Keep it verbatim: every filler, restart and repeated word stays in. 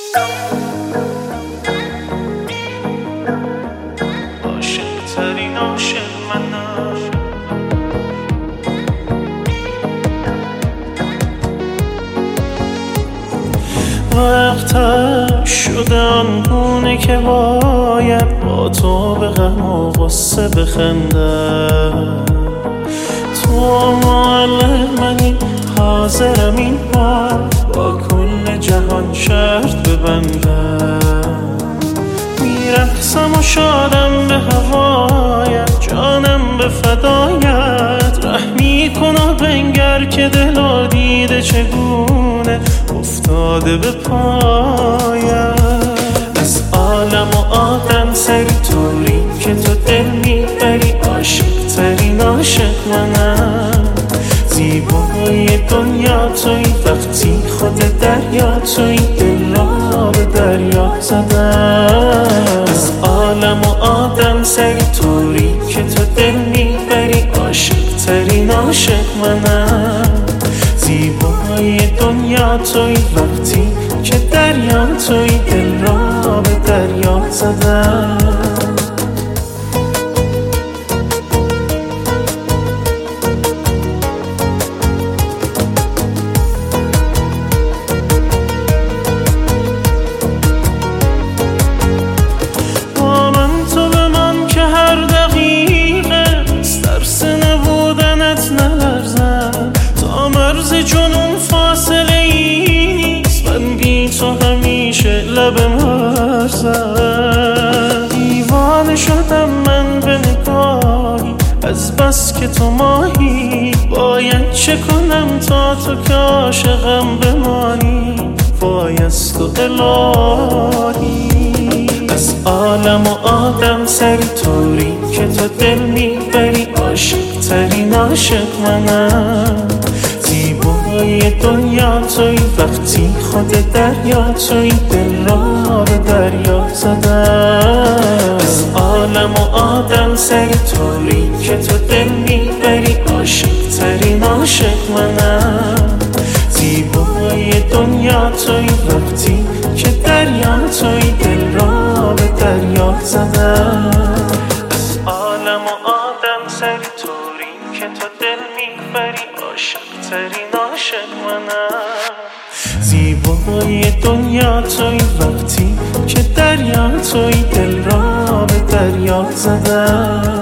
عاشق ترین عاشق منم. وقتش شده آنگونه که باید با تو به غم و غصه بخندم. تو معلم منی، حاضرم این بار با کل جهان شرط ببندم. میرقصم و شادم به هوایت، جانم به فدایت. رحمی کن و بنگر که دل دیده چگونه افتاده به پایت. از عالم و آدم سری طوری که تو دل میبری، عاشق ترین عاشق منم. زیبای دنیا توی، وقتی خود دریا توی، دل را به دریا زدم. از عالم و آدم سری طوری که تو دل میبری، عاشق ترین عاشق منم. زیبای دنیا توی، وقتی که دریا توی، دل را به دریا زدم. با من تو بمان که هر دقیقه ترس نبودنت نلرزم. تا مرز جنون فاصله ای نیست، من بی تو همیشه لب مرزم. دیوانه شدم من به نگاهی، از بس که تو ماهی. باید چه کنم تا تو که عاشقم بمانی، بایست تو الهی. از عالم و آدم سری طوری که تو دل میبری، عاشق ترین عاشق منم. زیبای دنیا توی، وقتی خود دریا توی، دل را به دریا زدم. از عالم و آدم سری طوری که تو دل میبری، عاشق ترین عاشق منم. زیبای دنیا توی، وقتی که دریا توی، دل را به دریا زدم. از عالم و آدم سری طوری که تو دل میبری، عاشق ترین عاشق منم. زیبای دنیا توی، وقتی که دریا توی، دل را به دریا زدم.